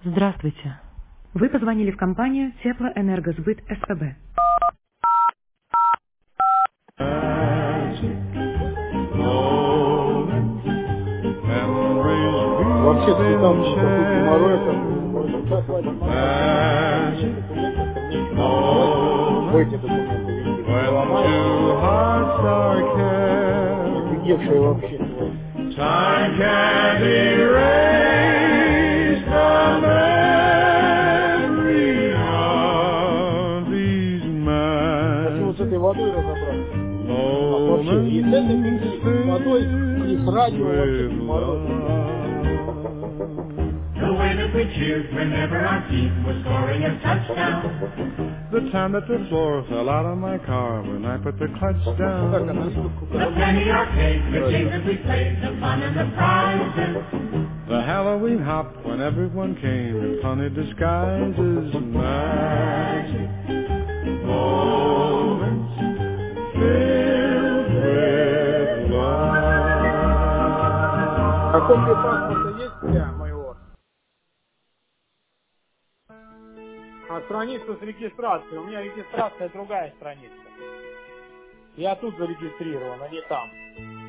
Здравствуйте. Вы позвонили в компанию Теплоэнергосбыт СКБ. Вообще цветам никакой геморрой, оказывается. Сейчас Вадим Макаров в документах, ко мне еще надо в эти документы вести. Офигевшие вообще твои. Time can't erase the memory of these men. Хочу вот с этой водой разобраться. Вообще, и с этой водой, и с радио вообще геморрой. The way that we cheered whenever our team was scoring a touchdown. The time that the floor fell out of my car when I put the clutch down. The penny arcade, the games that we played, the fun and the prizes. The Halloween hop when everyone came in funny disguises. Magic moments filled with love. А копия паспорта есть у тебя моего? А страница с регистрацией. У меня регистрация другая страница. Я тут зарегистрирован, а не там.